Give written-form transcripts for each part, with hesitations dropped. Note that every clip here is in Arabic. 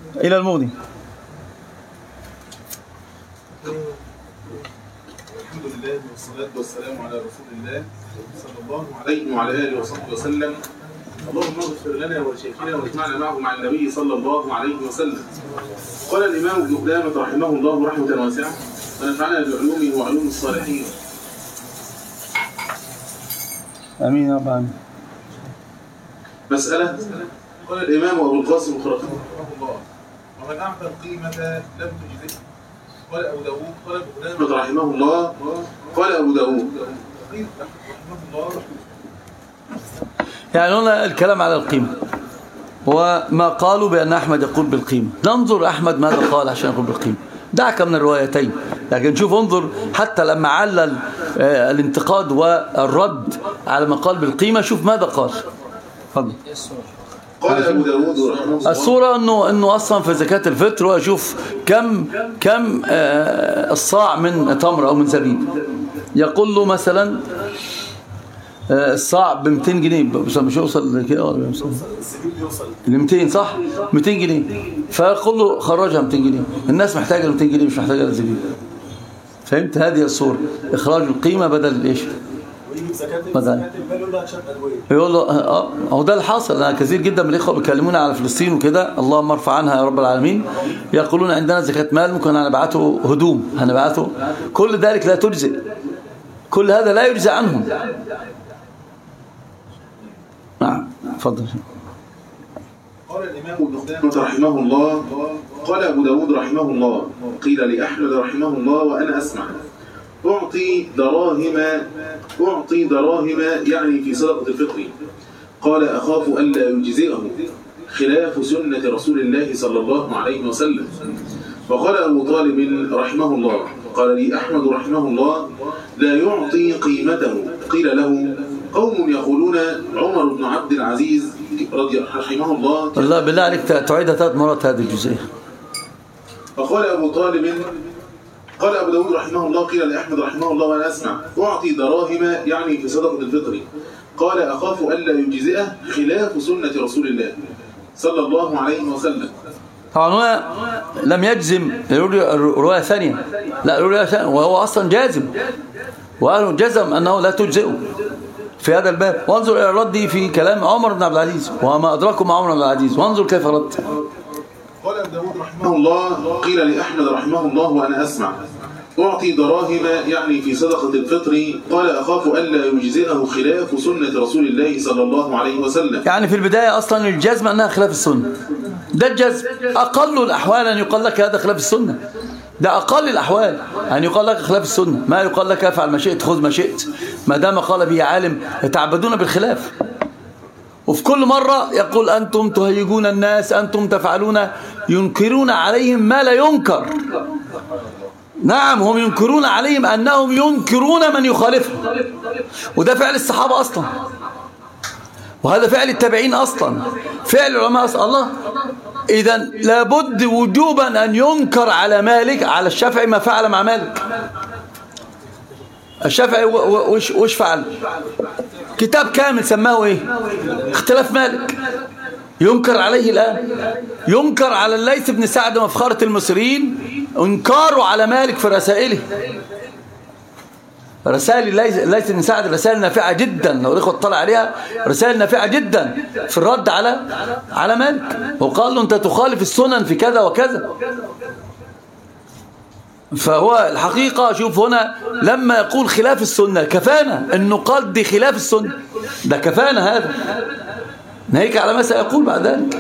إلى المغني. الحمد لله والصلاة والسلام على رسول الله صلى الله عليه وعلى آله وصحبه وسلم. اللهم اغفر لنا ولشيخنا واجمعنا معه مع النبي صلى الله عليه وسلم. قال الإمام ابن قدامة رحمه الله رحمة واسعة ونفعنا بعلومه وعلوم الصالحين. آمين يا رب العالمين. مسألة. قال الإمام أبو القاسم رحمه الله: ومن أعطى القيمة لم تجزه. قال أبو داود قال ابن قدامة رحمه الله قال أبو داود رحمه الله. يعني هنا الكلام على القيمة وما قالوا بأن أحمد يقول بالقيمة. ننظر أحمد ماذا قال عشان يقول بالقيمة. دعك من الروايتين، لكن شوف انظر حتى لما علل الانتقاد والرد على ما قال بالقيمة، شوف ماذا قال. فضل. قال أبو داود رحمه الله: الصورة أنه أصلا في زكاة الفطر، وأشوف كم الصاع من تمر أو من زبيب. يقول له مثلا الصاع ب 200 جنيه، مش يوصل كده ولا يوصل ل 200 صح؟ 200 جنيه. فيقول له خرجها 200 جنيه. الناس محتاجة ل 200 جنيه مش محتاجة للزبيب. فهمت؟ هذه الصورة، إخراج القيمة بدل إيش؟ بدل يقول له هو ده اللي حاصل. أنا كثير جدا من الإخوة بيكلمونا على فلسطين وكده، اللهم ارفع عنها يا رب العالمين، يقولون عندنا زكاة مال، ممكن هنبعته هدوم، هنبعته. كل ذلك لا تجزئ، كل هذا لا يجزى عنهم. نعم تفضل. قال الإمام ابن قدامة رحمه الله قال أبو داود رحمه الله: قيل لأحمد رحمه الله وأنا أسمع: أعطي دراهم يعني في صدقة الفطر. قال: أخاف ألا يجزئه، خلاف سنة رسول الله صلى الله عليه وسلم. وقال أبو طالب رحمه الله: قال لي أحمد رحمه الله: لا يعطي قيمته. قيل له: قوم يقولون عمر بن عبد العزيز رحمه الله. الله بالله عليك تعيدها 3 مرات هذه الجزئية. فقال أبو طالب قال أبو داود رحمه الله: قيل لأحمد رحمه الله وأنا أسمع: أعطي دراهم يعني في صدقة الفطر. قال: أخاف ألا يجزئه، خلاف سنة رسول الله صلى الله عليه وسلم. طبعا هو لم يجزم رواية ثانية، لا رواية ثانية، وهو أصلا جازم، وقالوا جزم أنه لا تجزئه في هذا الباب. وانظر إلى الرد في كلام عمر بن عبد العزيز وما أدراكم مع عمر بن عبد العزيز، وانظر كيف رد. قال أبو داود رحمه الله: قيل لأحمد رحمه الله وأنا أسمع: أعطي دراهم يعني في صدقة الفطر. قال: أخاف ألا يجزئه، خلاف سنة رسول الله صلى الله عليه وسلم. يعني في البداية أصلا الجزم أنها خلاف السنة، ده الجزم. أقل الأحوال أن يقال لك هذا خلاف السنة، ده أقل الأحوال أن يقال لك خلاف السنة. ما يقال لك افعل ما شئت خذ ما شئت، ما دام قال به عالم. يتعبدون بالخلاف، وفي كل مرة يقول أنتم تهيجون الناس، أنتم تفعلون، ينكرون عليهم ما لا ينكر. نعم، هم ينكرون عليهم أنهم ينكرون من يخالفهم، وده فعل الصحابة أصلا، وهذا فعل التابعين أصلا، فعل العلماء أصلا. الله، إذا لابد وجوبا أن ينكر على مالك، على الشافعي ما فعل مع مالك. الشافعي وش فعل؟ كتاب كامل سماه إيه؟ اختلاف مالك. ينكر عليه الآن، ينكر على الليث بن سعد مفخرة المصريين، انكاره على مالك في رسائله. رسائل الليث بن سعد رسائل نافعة جدا، لو الإخوة اطلع عليها، رسائل نافعة جدا في الرد على مالك. وقال له أنت تخالف السنن في كذا وكذا. فهو الحقيقة شوف هنا لما يقول خلاف السنة، كفانا أنه قال دي خلاف السنة، ده كفانا هذا، ناهيك على ما سيقول بعد ذلك.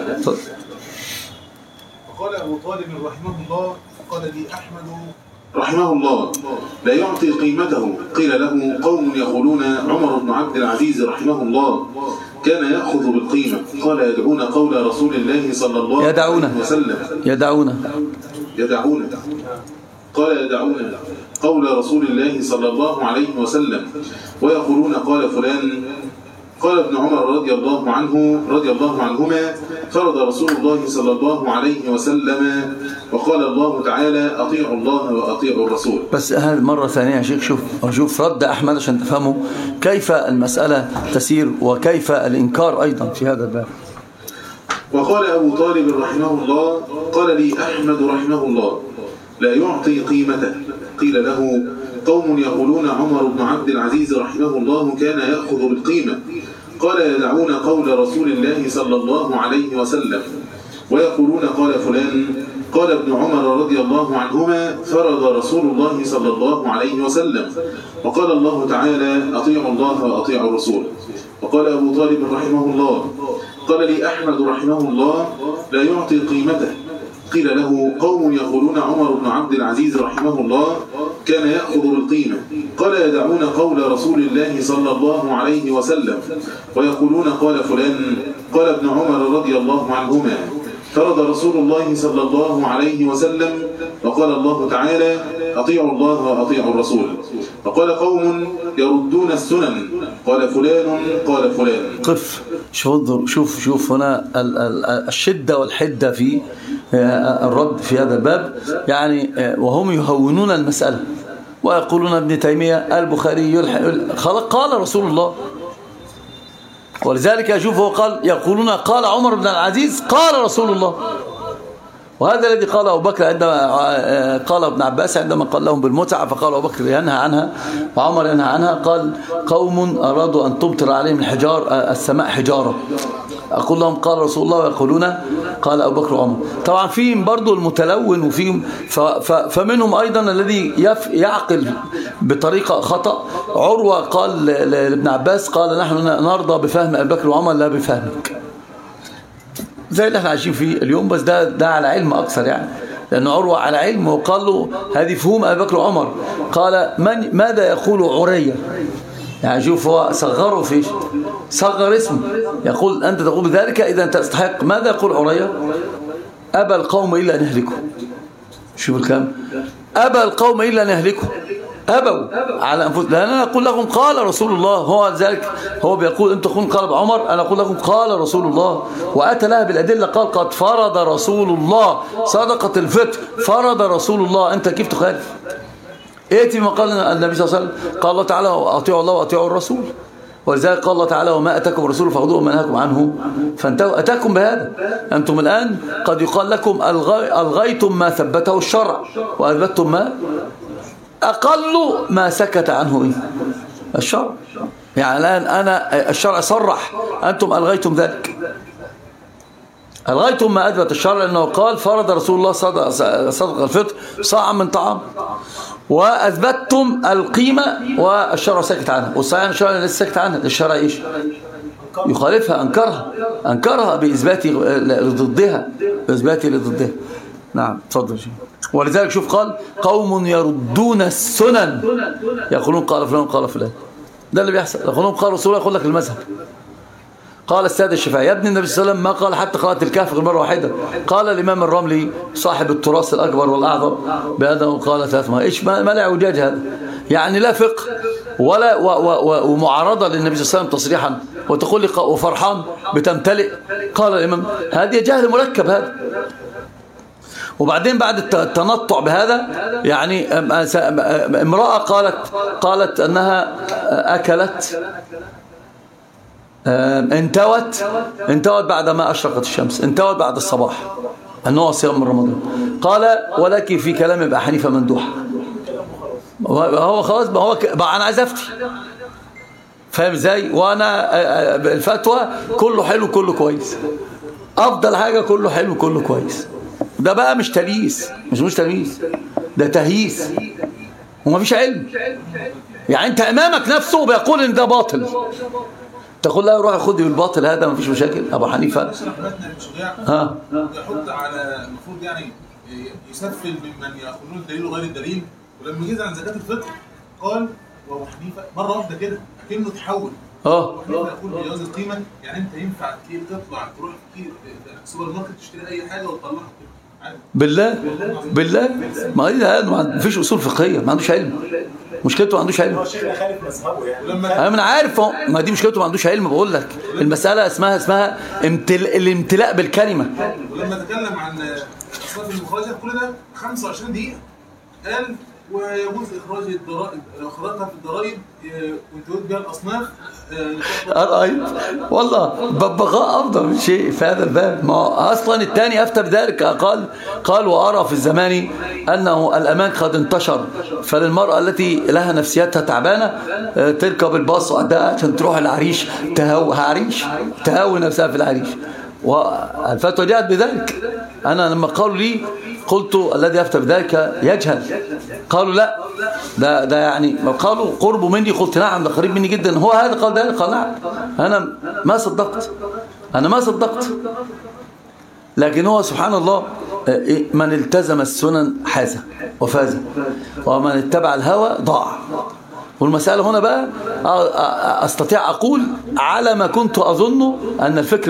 وقال أبو طالب رحمه الله: قال لي أحمد رحمه الله: لا يعطي قيمته. قيل له: قوم يقولون عمر بن عبد العزيز رحمه الله كان يأخذ بالقيمة. قال: يدعون قول رسول الله صلى الله عليه وسلم. يدعون قال: يدعون قول رسول الله صلى الله عليه وسلم ويقولون قال فلان. قال ابن عمر رضي الله عنهما: فرض رسول الله صلى الله عليه وسلم وقال الله تعالى: أطيعوا الله وأطيعوا الرسول. بس هذه مرة ثانية يا شيخ، شوف رد أحمد عشان تفهموا كيف المسألة تسير وكيف الإنكار أيضا في هذا الباب. وقال أبو طالب رحمه الله قال لي أحمد رحمه الله لا يعطي قيمته. قيل له قوم يقولون عمر بن عبد العزيز رحمه الله كان يأخذ بالقيمة. قال يدعون قول رسول الله صلى الله عليه وسلم ويقولون قال فلان. قال ابن عمر رضي الله عنهما فرض رسول الله صلى الله عليه وسلم وقال الله تعالى أطيعوا الله وأطيعوا الرسول. وقال أبو طالب رحمه الله قال لي أحمد رحمه الله لا يعطي قيمته. قيل له قوم يقولون عمر بن عبد العزيز رحمه الله كان يأخذ بالقيمة. قال يدعون قول رسول الله صلى الله عليه وسلم ويقولون قال فلان. قال ابن عمر رضي الله عنهما فرض رسول الله صلى الله عليه وسلم وقال الله تعالى أطيعوا الله وأطيعوا الرسول. وقال قوم يردون السنن قال فلان قال فلان. قف. شوف هنا الشدة والحدة في الرد في هذا الباب، يعني وهم يهونون المسألة ويقولون ابن تيمية البخاري قال رسول الله، ولذلك أشوف هو قال يقولون قال عمر بن العزيز قال رسول الله، وهذا الذي قال أبو بكر عندما قال ابن عباس عندما قال لهم بالمتعة فقال أبو بكر ينهى عنها وعمر ينهى عنها. قال قوم أرادوا أن تمطر عليهم السماء حجارة أقول لهم قال رسول الله ويقولون قال أبو بكر وعمر. طبعا فيهم برضو المتلون وفيهم فمنهم أيضا الذي يعقل بطريقة خطأ. عروة قال لابن عباس قال نحن نرضى بفهم أبو بكر وعمر لا بفهمك، زي اللي احنا عايشين فيه اليوم، بس ده على علم أكثر يعني، لأن عروة على علم وقال له هذه فهم أبو بكر وعمر. قال ماذا يقول عرية؟ يعني شوف هو صغره فيش صغر اسمه، يقول أنت تقول بذلك إذا أنت تستحق. ماذا يقول عرية؟ أبى القوم إلا أن يهلكوا. شوف الكلام، أبى القوم إلا أن يهلكوا، أبوا على أنفسهم، لأن أنا أقول لكم قال رسول الله. هو ذلك هو بيقول أنت تقول قال عمر، أنا أقول لكم قال رسول الله، وأتى لها بالأدلة قال قد فرض رسول الله صدقة الفطر فرض رسول الله. أنت كيف تخالف؟ ائتي ما قال النبي صلى الله عليه وسلم، قال الله تعالى أطيعوا الله وأطيعوا الرسول، ولذلك قال الله تعالى وما أتاكم الرسول فخذوه وما نهاكم عنه فانتهوا. أتاكم بهذا. أنتم الآن قد يقال لكم ألغيتم ما ثبته الشرع وأثبتتم ما أقل ما سكت عنه الشرع. يعني الآن أنا الشرع صرح، أنتم ألغيتم ذلك، ألغيتم ما أثبت الشرع، لأنه قال فرض رسول الله صدق الفطر صاعا من طعام، وأثبتتم القيمة والشرع سكت عنها. والصحيح الشرع لسه سكت عنها، الشرع إيش؟ يخالفها، أنكرها بإثبات ضدها، نعم تفضل. ولذلك شوف قال قوم يردون السنن يقولون قال فلان قال فلان. ده اللي بيحصل، يقولون قال رسول الله يقول لك المذهب. قال السادة الشافعي يا ابن النبي صلى الله عليه وسلم ما قال حتى قراءة الكهف غير مرة واحدة. قال الإمام الرملي صاحب التراث الأكبر والأعظم بهذا قال 3 مرات. إيش ما لا اعوجاج هذا؟ يعني لا فقه ولا ومعارضة للنبي صلى الله عليه وسلم تصريحا، وتقول لي وفرحان بتمتلئ. قال الإمام هذا جهل مركب هذا. وبعدين بعد التنطع بهذا يعني امرأة قالت أنها أكلت انتوت بعد ما أشرقت الشمس، انتوت بعد الصباح، أنه صيام من رمضان. قال ولكن في كلام ابن حنيفة مندوح. هو خلاص بقى أنا عايز أفتي، فاهم ازاي؟ وأنا الفتوى كله حلو كله كويس، أفضل حاجة كله حلو كله كويس. ده بقى مش تلييس، مش تلييس، ده تهييس ومفيش علم. يعني أنت أمامك نفسه بيقول إن ده باطل، تقول لا روح خذي بالباطل هذا مفيش مشاكل. ابو حنيفه يحط على المفروض يعني يسفل ممن ياخذون الدليل وغير الدليل. ولما جه عن زكاه الفطر قال وابو حنيفه مره واحده كده كأنه تحول. يقول بجواز القيمه، يعني انت ينفع تطلع تروح في السوبر ماركت تشتري اي حاجه وتطلعها بالله ما فيش اصول فقهيه، ما عندوش علم، مشكلته ما عندوش علم. انا عارف ما دي مشكلته، ما عندوش علم. بقول لك المساله اسمها الامتلاء بالكلمه. ولما تكلم عن اصناف المخرجات كل ده 25 دقيقه قال ويجوز إخراج الضرائب لو خرجتها في الضرائب وتزود بها الأصناف. رأيت والله ببغاء أفضل من شيء في هذا الباب. ما أصلا الثاني أفتى بذلك قال وأرى في الزمان أنه الأمان قد انتشر، فللمرأة التي لها نفسيتها تعبانة تركب الباص وعدها عشان تروح العريش تهوي نفسها في العريش، والفتوى جاءت بذلك. أنا لما قالوا لي قلت الذي أفتى بذلك يجهل. قالوا لا ده يعني قالوا قرب مني، قلت نعم ده قريب مني جدا. هو هذا قال ذلك؟ قال نعم. أنا ما صدقت. لكن هو سبحان الله من التزم السنن حاز وفاز، ومن اتبع الهوى ضاع. والمسألة هنا بقى أستطيع أقول على ما كنت أظن أن الفكر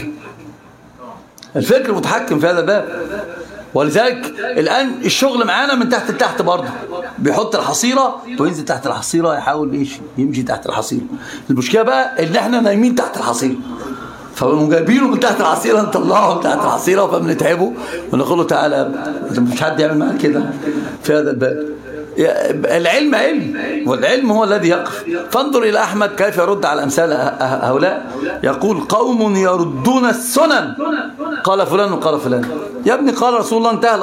متحكم في هذا الباب. ولذلك الآن الشغل معانا من تحت لتحت برضه، بيحط الحصيرة وينزل تحت الحصيرة، يحاول يمشي تحت الحصيرة. المشكلة بقى ان احنا نايمين تحت الحصيرة، فبنقوم جايبينه من تحت الحصيرة نطلعه من تحت الحصيرة، فبنتعبه ونقول له تعالى. مش حد يعمل معاك كده في هذا الباب. العلم علم، والعلم هو الذي يقف. فانظر إلى أحمد كيف يرد على أمثال هؤلاء. يقول قوم يردون السنن، قال فلان وقال فلان. يا ابني قال رسول الله انتهى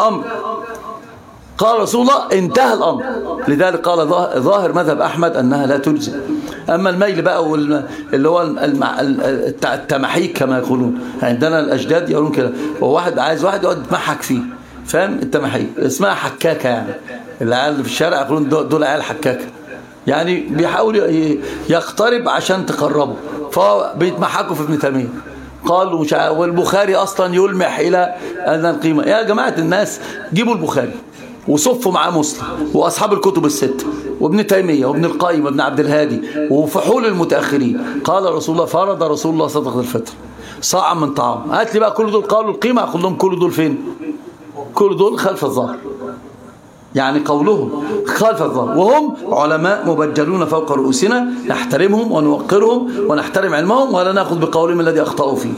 الأمر. لذلك قال ظاهر مذهب أحمد أنها لا تجزي. أما الميل بقى اللي هو التمحيك كما يقولون عندنا الأجداد يقولون كده، وواحد عايز واحد يقعد يتمحك فيه، فاهم؟ التمحيك اسمها حكاكة، يعني العيال في الشارع يقولون دول عيال حكاكة، يعني بيحاول يقترب عشان تقربه، فبيتمحكوا في ابن تيمية. قالوا والبخاري أصلا يلمح إلى أن القيمة. يا جماعة الناس جيبوا البخاري وصفوا معاه مسلم وأصحاب الكتب الست وابن تيمية وابن القيم وابن عبد الهادي وفحول المتأخرين. قال رسول الله فرض رسول الله صدقة الفطر صاعا من طعام. هات لي بقى كل دول قالوا القيمة، أقول لهم كل دول فين؟ كل دول خلف الظهر، يعني قولهم خلف الظهر، وهم علماء مبجلون فوق رؤوسنا، نحترمهم ونوقرهم ونحترم علمهم ولا نأخذ بقولهم الذي أخطأوا فيه.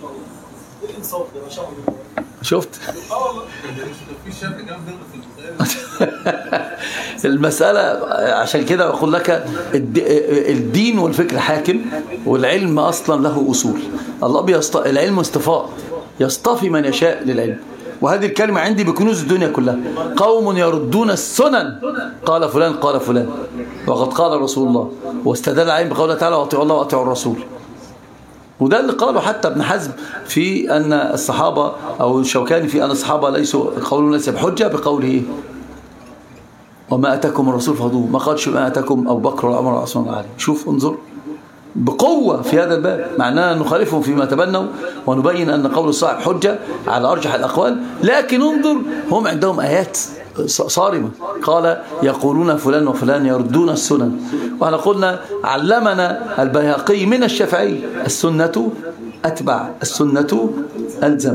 شفت؟ المسألة عشان كده أقول لك الدين والفكر حاكم، والعلم أصلا له أصول. الله العلم اصطفاء، يصطفي من يشاء للعلم. وهذه الكلمة عندي بكنوز الدنيا كلها. قوم يردون السنن، قال فلان قال فلان، وقد قال رسول الله، واستدل عليهم بقوله تعالى واطيعوا الله واطيعوا الرسول. وده اللي قاله حتى ابن حزم في أن الصحابة، أو الشوكاني في أن الصحابة ليسوا قولون ليس بحجة، بقوله وما أتاكم الرسول فخذوه، ما قالش ما أتاكم أبو بكر وعمر وعثمان وعلي. شوف انظر بقوة في هذا الباب، معناه نخالفهم فيما تبنوا ونبين أن قول الصاحب حجة على أرجح الأقوال. لكن انظر هم عندهم آيات صارمة، قال يقولون فلان وفلان يردون السنن. وأنا قلنا علمنا البيهقي من الشافعي السنة أتبع السنة ألزم.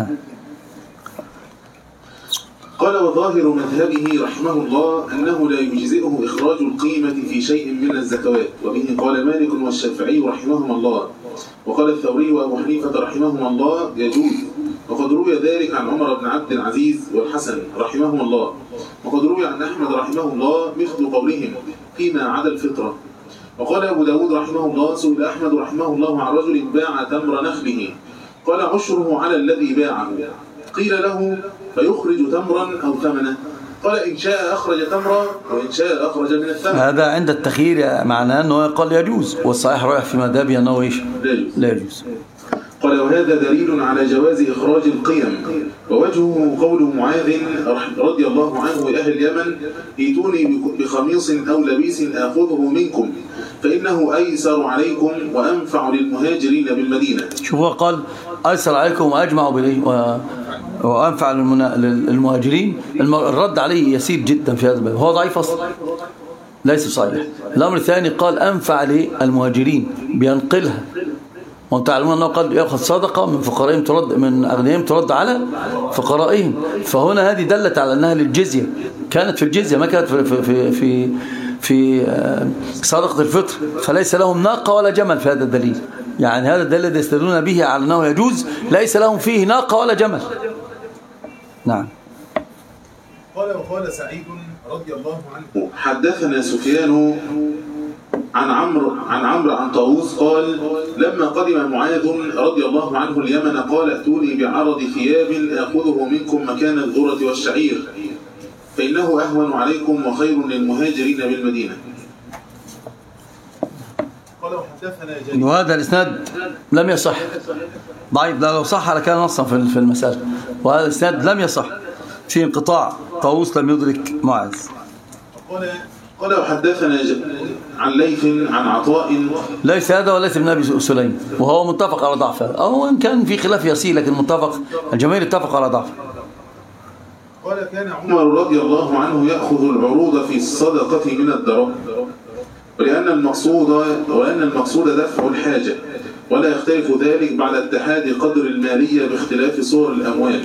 قال وظاهر مذهبه رحمه الله أنه لا يجزئه إخراج القيمة في شيء من الزكوات، وبه قال مالك والشافعي رحمهما الله، وقال الثوري وأبو حنيفة رحمهما الله يجوز. وقد روي ذلك عن عمر بن عبد العزيز والحسن رحمهما الله، وقد روي عن أحمد رحمه الله مثل قولهم فيما عدا الفطرة. وقال أبو داود رحمه الله سئل أحمد رحمه الله عن رجل باع تمر نخله، قال عشره على الذي باعه. قيل له فيخرج تمرا أو ثمنه؟ قال إن شاء أخرج تمرا وإن شاء أخرج من الثمن. هذا عند التخيير معناه أنه قال يجوز، والصحيح رايح في مذهبي أنه إيش؟ لا يجوز. قال وهذا دليل على جواز إخراج القيم، ووجهه قول معاذ رضي الله عنه لأهل اليمن ائتوني بخميص أو لبيس آخذه منكم فإنه أيسر عليكم وأنفع للمهاجرين بالمدينة. شوفوا قال أيسر عليكم وأجمع وأنفع للمهاجرين. الرد عليه يسير جدا في هذا الباب، هو ضعيف أصلا ليس صحيح. الأمر الثاني قال أنفع للمهاجرين بينقلها، وانت تعلمون أنه قال يأخذ صدقة من فقرائهم ترد من أغنيائهم ترد على فقرائهم. فهنا هذه دلت على أنها للجزية، كانت في الجزية ما كانت في صدقة الفطر، فليس لهم ناقة ولا جمل في هذا الدليل. يعني هذا الدليل الذي يستدلون به على أنه يجوز ليس لهم فيه ناقة ولا جمل. نعم. وقال سعيد رضي الله عنه حدثنا سفيان عن عمرو عن طاووس قال لما قدم معاذ رضي الله عنه اليمن قال ائتوني بعرض ثياب آخذه منكم مكان الذرة والشعير فإنه أهون عليكم وخير للمهاجرين بالمدينة. قال وحدثنا جرير وهذا الإسناد لم يصح، ضعيف، لو صح لكان نصا في المسألة، وهذا الإسناد لم يصح، في انقطاع، طاووس لم يدرك معاذ. قال وحدثنا عن ليث عن عطاء، ليس هذا وليس ابن أبي سليم، وهو متفق على ضعفه، أو إن كان في خلاف يسير لكن متفق، الجماهير اتفق على ضعفه. قال كان عمر رضي الله عنه يأخذ العروض في الصدقة من الدراهم، ولأن المقصود دفع الحاجة، ولا يختلف ذلك بعد اتحاد قدر المالية باختلاف صور الأموال.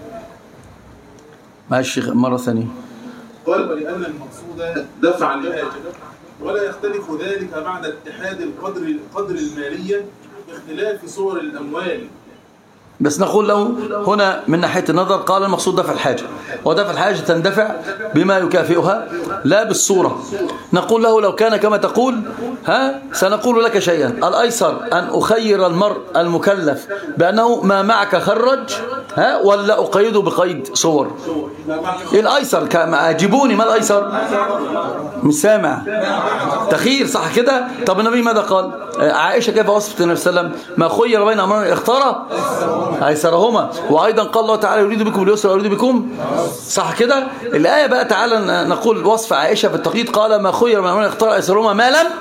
ماشي مرة ثانية. قال ولأن المقصود دفع الحاجة ولا يختلف ذلك بعد اتحاد قدر المالية باختلاف صور الأموال. بس نقول له هنا من ناحية النظر قال المقصود دفع الحاجة، ودفع الحاجة تندفع بما يكافئها لا بالصورة. نقول له لو كان كما تقول سنقول لك شيئا، الأيسر أن أخير المرء المكلف بأنه ما معك خرج ولا أقيده بقيد صور. الأيسر جيبوني، ما الأيسر؟ مش سامع تخير صح كده؟ طب النبي ماذا قال؟ عائشة كيف وصفت النبي صلى الله عليه وسلم؟ ما خير بين أمرين اختار أيسرهما. وأيضا قال الله تعالى يريد بكم اليسر ويريد بكم، صح كده؟ الآية بقى تعالى نقول وصف عائشة في التقييد، قال ما خير من أمرين اختار أيسرهما ما لم،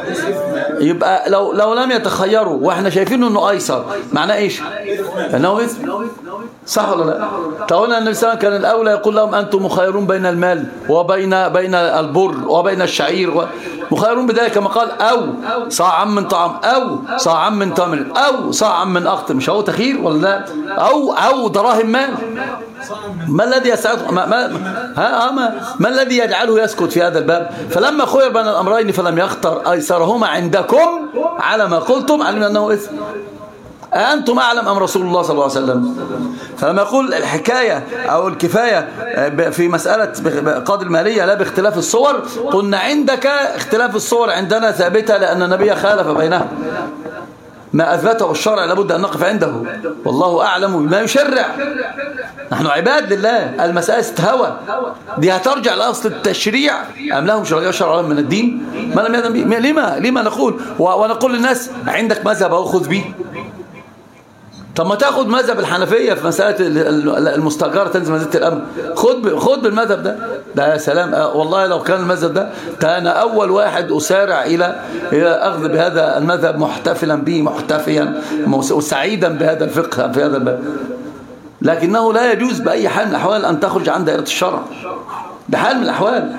يبقى لو لم يتخيروا واحنا شايفينه انه ايسر معناه ايش؟ انه اسم، صح ولا لا؟ تقولنا النبي صلى الله عليه وسلم كان الاولى يقول لهم انتم مخيرون بين المال وبين البر وبين الشعير، مخيرون بذلك كما قال او صاعا من طعام او صاعا من تمر او صاعا من اقط، مش هو تخير ولا لا؟ او دراهم مال. ما الذي يسعد ما الذي يجعله يسكت في هذا الباب؟ فلما خير بين الامرين فلم يختر ايسرهما عندكم على ما قلتم علمنا انه اثم. أنتم أعلم أم رسول الله صلى الله عليه وسلم؟ فلما يقول الحكاية أو الكفاية في مسألة قدر المالية لا باختلاف الصور، قلنا عندك اختلاف الصور عندنا ثابتة لأن النبي خالف بينها، ما أثبته الشرع لابد أن نقف عنده، والله أعلم بما يشرع، نحن عباد لله، المسألة استهوى دي هترجع لأصل التشريع أم لهم شرع من الدين ما لم يأذن به. لما نقول ونقول للناس عندك مذهب أو خذ به؟ طب ما تاخد مذهب الحنفية في مسألة المستأجرة تنزل منزلة الأمر، خد بالمذهب ده يا سلام. والله لو كان المذهب ده أنا أول واحد أسارع إلى أخذ بهذا المذهب محتفلا به محتفيا وسعيدا بهذا الفقه في هذا الباب، لكنه لا يجوز بأي حال من الأحوال أن تخرج عن دائرة الشرع بحال من الأحوال.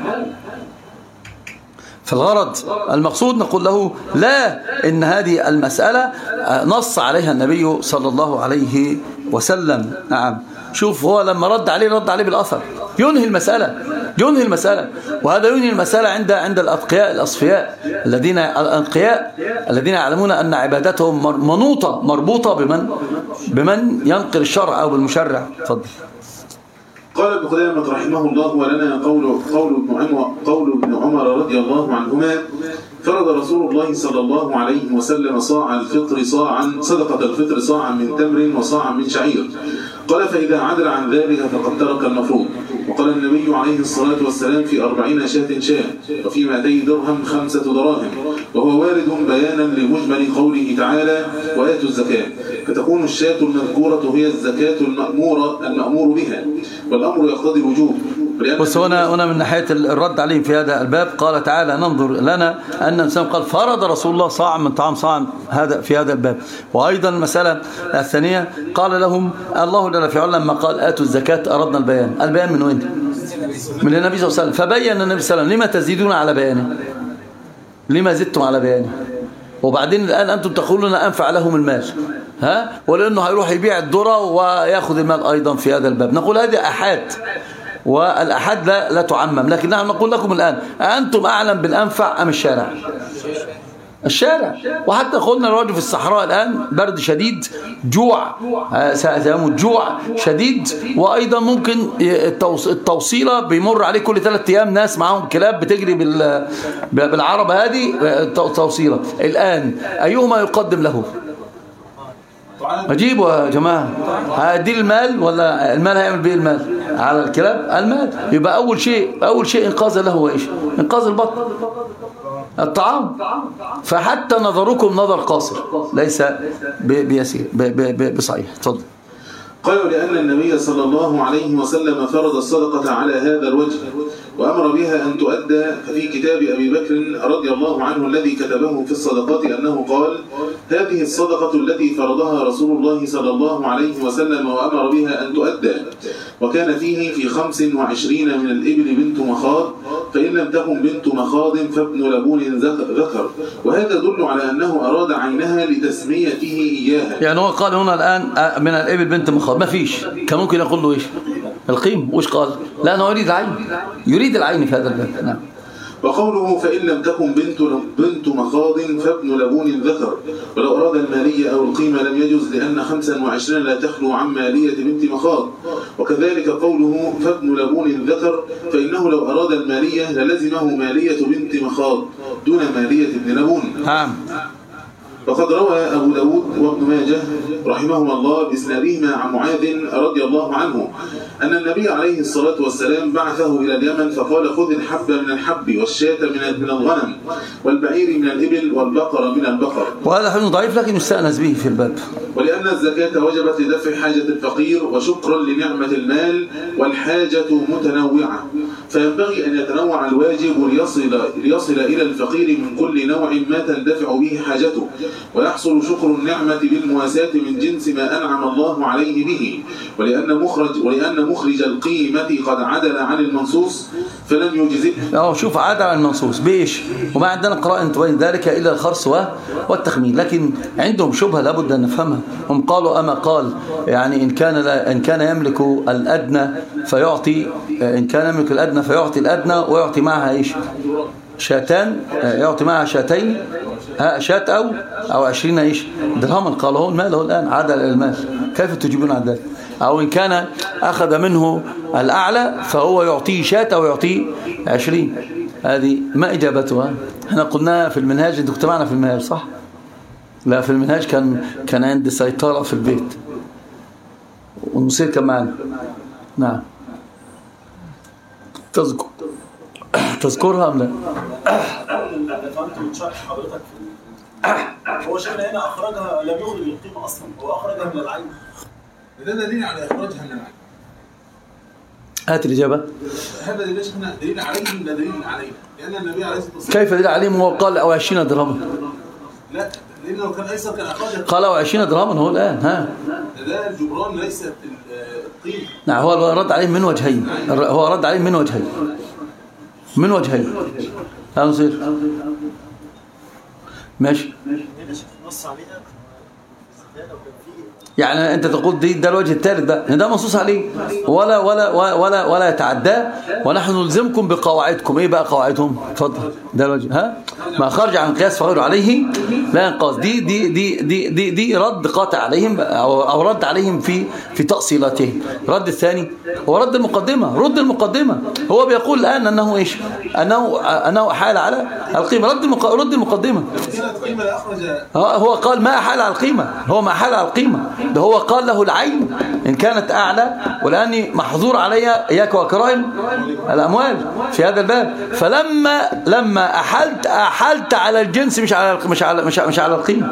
فالغرض المقصود نقول له لا، إن هذه المسألة نص عليها النبي صلى الله عليه وسلم. نعم، شوف هو لما رد عليه بالأثر، ينهي المسألة، وهذا ينهي المسألة عند الأتقياء الأصفياء الذين يعلمون أن عبادتهم مربوطة بمن ينقل الشرع أو بالمشرع. تفضل. قال ابن قدامة رحمه الله ولنا قول ابن عمر رضي الله عنهما فرض رسول الله صلى الله عليه وسلم صدقة الفطر صاعا من تمر وصاعا من شعير، قال فإذا عدل عن ذلك فقد ترك المفروض. وقال النبي عليه الصلاة والسلام في 40 شاة وفي 200 درهم 5 دراهم، وهو وارد بيانا لمجمل قوله تعالى وآتوا الزكاة، فتكون الشاة المذكورة هي الزكاة المأمور بها، والأمر يقتضي الوجوب. بس هنا من ناحية الرد عليهم في هذا الباب قال تعالى ننظر لنا أن الإنسان قال فرض رسول الله صاعا من طعام صاعا في هذا الباب. وأيضا المسألة الثانية قال لهم الله جل في علاه لما قال آتوا الزكاة أردنا البيان من وين؟ من النبي صلى الله عليه وسلم. فبين النبي صلى الله عليه وسلم لما تزيدون على بيانه، لما زدتم على بيانه، وبعدين الآن أنتم تقولون أنفع لهم المال ولأنه هيروح يبيع الذرة ويأخذ المال أيضا في هذا الباب. نقول هذه أحاد، والأحاد لا تعمم، لكن نحن نقول لكم الآن أنتم أعلم بالأنفع أم الشارع؟ الشارع. وحتى قلنا الرجل في الصحراء الآن برد شديد، جوع، سيموت جوع شديد، وأيضا ممكن التوصيلة بيمر عليه كل 3 أيام ناس معاهم كلاب بتجري بالعربة هذه توصيلة. الآن أيهما يقدم له؟ أجيبوا يا جماعة، هدي المال ولا المال هيعمل بيه المال على الكلاب؟ المال. يبقى أول شيء إنقاذ له هو إيش؟ إنقاذ البطن، الطعام. فحتى نظركم نظر قاصر ليس بيسير بصحيح. تفضل. قالوا لأن النبي صلى الله عليه وسلم فرض الصدقة على هذا الوجه وأمر بها أن تؤدى. ففي كتاب أبي بكر رضي الله عنه الذي كتبه في الصدقات أنه قال: هذه الصدقة التي فرضها رسول الله صلى الله عليه وسلم وأمر بها أن تؤدى. وكان فيه في 25 من الإبل بنت مخاض، فإن لم تكن بنت مخاض فابن لبون ذكر. وهذا يدل على أنه أراد عينها لتسميته إياها. يعني هو قال هنا الآن من الإبل بنت مخاض، ما فيش، كان ممكن يقول له إيش؟ القيم. وش قال؟ لا، أنه يريد العين في هذا الباب. نعم. وقوله فإن لم تكن بنت مخاض فابن لبون ذكر. ولو أراد المالية أو القيمة لم يجوز، لأن 25 لا تخلو عن مالية بنت مخاض. وكذلك قوله فابن لبون ذكر، فإنه لو أراد المالية للزمه مالية بنت مخاض دون مالية ابن لبون. وقد روى أبو داود وابن ماجه رحمهما الله بإسنادهما عن معاذ رضي الله عنه أن النبي عليه الصلاة والسلام بعثه إلى اليمن فقال: خذ الحب من الحب والشاة من الغنم والبعير من الإبل والبقر من البقر. وهذا حديث ضعيف لكن يستأنس به في الباب. ولأن الزكاة وجبت لدفع حاجة الفقير وشكرا لنعمة المال، والحاجة متنوعة، فينبغي أن يتنوع الواجب ليصل إلى الفقير من كل نوع ما تندفع به حاجته، ويحصل شكر النعمة بالمواساة من جنس ما أنعم الله عليه به. ولأن مخرج القيمة قد عدل عن المنصوص فلم يجزئه. شوف، عدل عن المنصوص بإيش؟ وما عندنا قراءة تبين ذلك إلا الخرص والتخمين. لكن عندهم شبهة لابد أن نفهمها. هم قالوا أما قال يعني إن كان يملك الأدنى فيعطي، إن كان يملك الأدنى فيعطي الأدنى ويعطي معها إيش؟ شاتان، يعطي معها شاتين، شات أو 20 إيش؟ درهما. قالوا هو المال، هو الآن عدل المال. كيف تجيبون عن ذلك؟ أو إن كان أخذ منه الأعلى فهو يعطيه شات أو يعطيه 20. هذه ما إجابتها. احنا قلنا في المنهاج، انتوا كنتوا معنا في المنهاج صح؟ لا، في المنهاج كان عندي سيطرة في البيت، والمصير كان معنا. نعم. تذكرها أم لا؟ فهمت من شرح حضرتك هو شيخنا هنا أخرجها، لم يخرج القيمة أصلا، هو أخرجها من العين. ده دليل على إخراجها من العين. هات الإجابة. هذا دليل شيخنا دليل عليهم، لا دليل علينا، لأن النبي عليه الصلاة والسلام كيف دليل عليهم وهو قال أو 20 درهما؟ لا، لأنه كان أيسر كان أخرجها. قال أو 20 درهما هو الآن. ده الجبران ليست القيمة. نعم. هو رد عليهم من وجهين. من وجهين. لا نصير ماشي. يعني انت تقول ده الوجه الثالث ده منصوص عليه ولا يتعداه، ونحن نلزمكم بقواعدكم. ايه بقى قواعدهم؟ اتفضل. ده الوجه ما خرج عن القياس فغير عليه لا ينقاس. دي رد قاطع عليهم او رد عليهم في تأصيلاتهم. رد الثاني هو رد المقدمة. هو بيقول الآن انه ايش؟ انه حال على القيمة. رد المقدمة. هو قال ما حال على القيمة، هو ما حال على القيمة، ده هو قال له العين إن كانت أعلى، ولأني محظور علي إياك وكرائم الأموال في هذا الباب. فلما أحلت على الجنس مش على القيمة.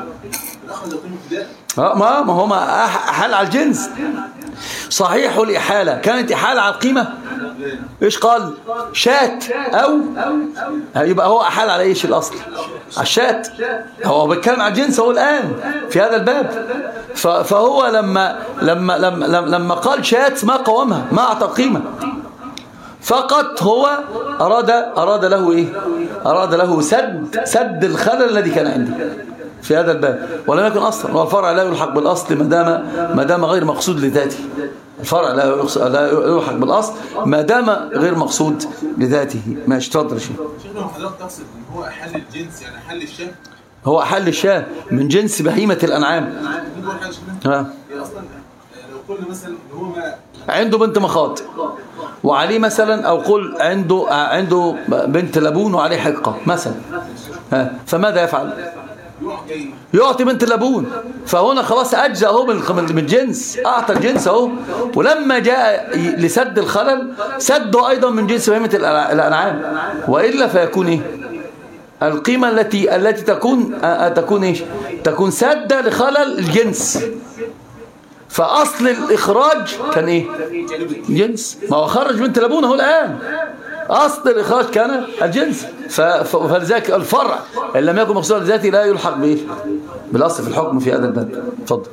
ما هو ما أحل على الجنس. صحيح الإحالة كانت إحالة على القيمة. إيش قال؟ شات أو يبقى هو أحال على إيش الأصل؟ على الشات. هو بيتكلم على الجنس هو الآن في هذا الباب. فهو لما قال شات ما قومها، ما أعطى قيمة، فقط هو أراد له إيه؟ أراد له سد الخلل الذي كان عنده في هذا الباب، ولم يكن أصلا. والفرع لا يلحق بالأصل ما دام غير مقصود لذاته. الفرع لا يلحق بالأصل ما دام غير مقصود لذاته. ماشي اتفضل يا شيخ. شيخنا حضرتك تقصد ان هو احل الجنس يعني احل الشاه؟ هو أحل الشاه من جنس بهيمة الأنعام. دي اول حاجه شيخنا. هي اصلا لو قلنا مثلا ان هو ما عنده بنت مخاض وعليه مثلا، او قل عنده بنت لبون وعليه حقة مثلا، فماذا يفعل؟ يعطي بنت اللبون. فهنا خلاص أجزأ اهو من الجنس، أعطى الجنس اهو. ولما جاء لسد الخلل سده أيضا من جنس بهيمة الأنعام، وإلا فيكون إيه؟ القيمة التي تكون إيش؟ تكون سادة لخلل الجنس. فأصل الإخراج كان إيه؟ جنس. ما هو خرج بنت لبون اهو الآن، أصل الإخراج كان الجنس. فلذلك الفرع إن لم يكن مقصودا لذاته لا يلحق بإيه؟ بالأصل في الحكم في هذا الباب. اتفضل.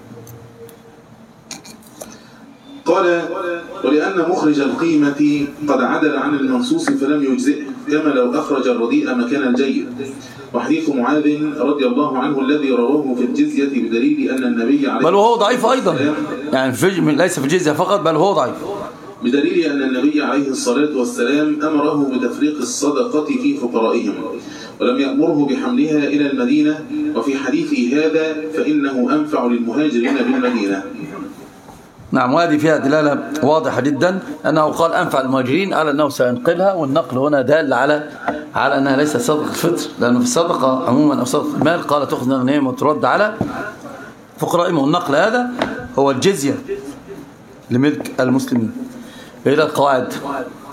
قال ولأن مخرج القيمة قد عدل عن المنصوص فلم يجزئه كما لو أخرج الرديء مكان الجيد. وحديث معاذ رضي الله عنه الذي رواه في الجزية بدليل أن النبي عليه بل وهو ضعيف أيضا، يعني ليس في الجزية فقط بل هو ضعيف، بدليل أن النبي عليه الصلاة والسلام أمره بتفريق الصدقة في فقرائهم ولم يأمره بحملها إلى المدينة. وفي حديثه هذا فإنه أنفع للمهاجرين بالمدينة. نعم. وهذه فيها دلالة واضحة جدا أنه قال أنفع المهاجرين على أنه سينقلها، والنقل هنا دال على أنها ليست صدقة الفطر، لأنه في الصدقة عموما أو صدقة المال قال تأخذ من أغنيائهم وترد على فقرائهم. والنقل هذا هو الجزية لملك المسلمين. إلى القواعد.